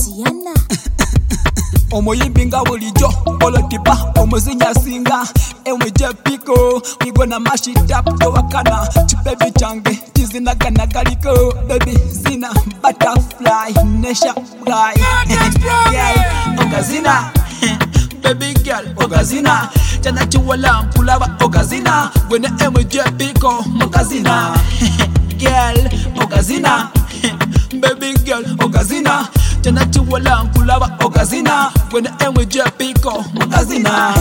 Tiana Omuyimbi nga bulijjo olotipa omuzinya singa emweje piko we gonna mash it up towakana kibebi kyange kizinagana galiko baby zina butterfly nesha guy girl ogazina baby girl ogazina chana chiwala nkulaba ogazina gwene emweje piko mukazina girl ogazina baby girl ogazina chana chiwala nkulaba ogazina gwene emweje piko mukazina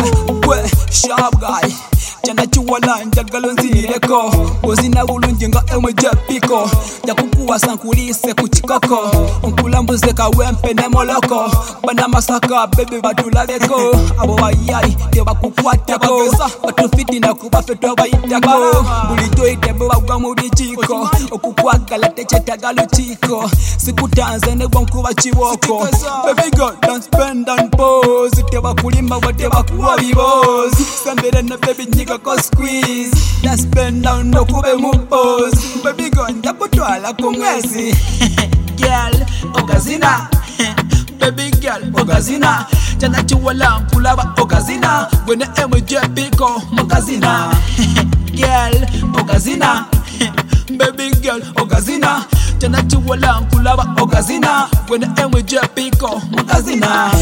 we sharp guy chana chiwala njagalo nzinireko ozina bulungi nga emweje piko jakukuwasa nkulise ku kikoko nkulambuze kawempe ne moloko bana masaka baby batulabeko abo bayayi tebakukwatako batufitina kuba fe tobayitako bulijjo itebe bagwa mu bikiko okukwagala tekyetaaga lukiiko sikutanze ne gwankuba kiboko baby girl don't spend and pose tebakulimba wadde bakuwa bibozi sembere ne baby nyiga ko squeeze don't spend down okube mu pose baby girl njakutwala ku mwezi girl ogazina baby girl ogazina chana chiwala nkulaba ogazina gwene emweje piko mukazina girl ogazina baby girl ogazina chana chiwala nkulaba ogazina gwene emweje piko mukazina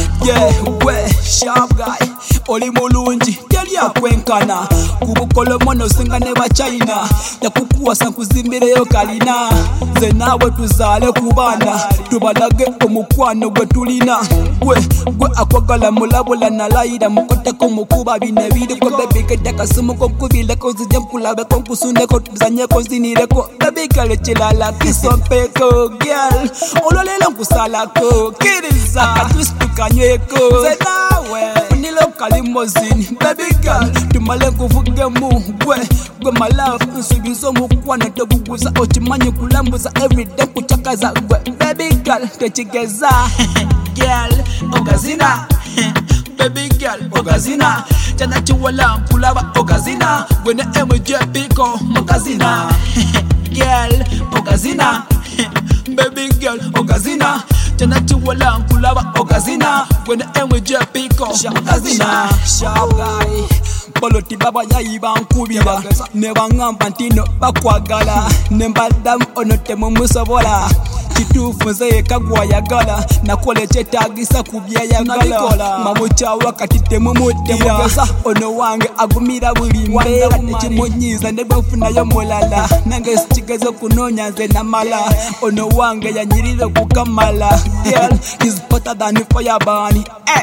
we sharp guy oli mulungi teri akwenkana kubukolomono singa ne bachina yakukuwasa nkuzimbireyo kalina ze nawe tuzaale ku baana tubalage omukwano gwe tulina gwe akwagala mulabula nalayira mukoteko mukuba bine biriko baby kedde kasimu konkubileko zijja nkulabeko nkusundeko tuzanyeko nzinireko baby kale kilala kisompeko girl ololelo nkusalako kiriza akatwisitukanyweko ze nawe kalimozini baby girl tumale kuvugemu gwe my love nsubizo mukwana tobuguza okimanyi kulambuza everyday kuchakaza gwe baby girl tekigeza girl ogazina baby girl ogazina chana chiwala nkulaba ogazina gwene emweje piko mukazina girl ogazina baby girl ogazina chana chiwala nkulaba ogazina gwene emweje piko mukazina sharp guy boloti baba yayi bankubira ne bangamba ntino bakwagala ne mbadamu onote mumusobola kitufu nze kagwayagala nakole kyetagisa kubyayagala mamuchawa kati temumutira ono wange agumira buli mbeera tekimunyiza ne bwefunayo mulala nange sikigezo kunonya nze namala ono wange yanyirire kukamala girl is better than fire burn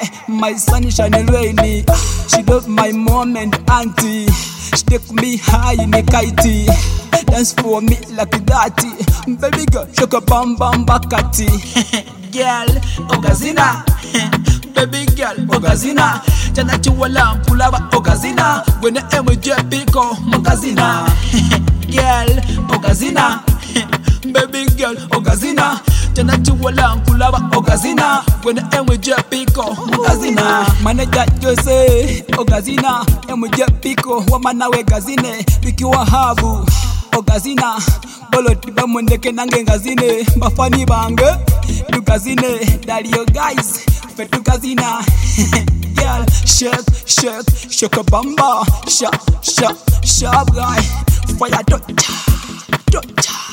my sunshine and rainy she love my mom and auntie she take me high in the kite dance for me like that baby girl shaka bam bam bakati girl ogazina baby girl ogazina chana chiwala nkulaba ogazina gwene emweje piko mukazina girl ogazina baby girl ogazina chana chiwala nkulaba ogazina gwene emweje piko mukazina manager Jose ogazina emweje piko wamana we gazine bikiwa habu ogazina boloti bamundeke nange ngazine bafani bange tugazine dalio guys fe tugazina girl shake a bamba sharp guy fire touch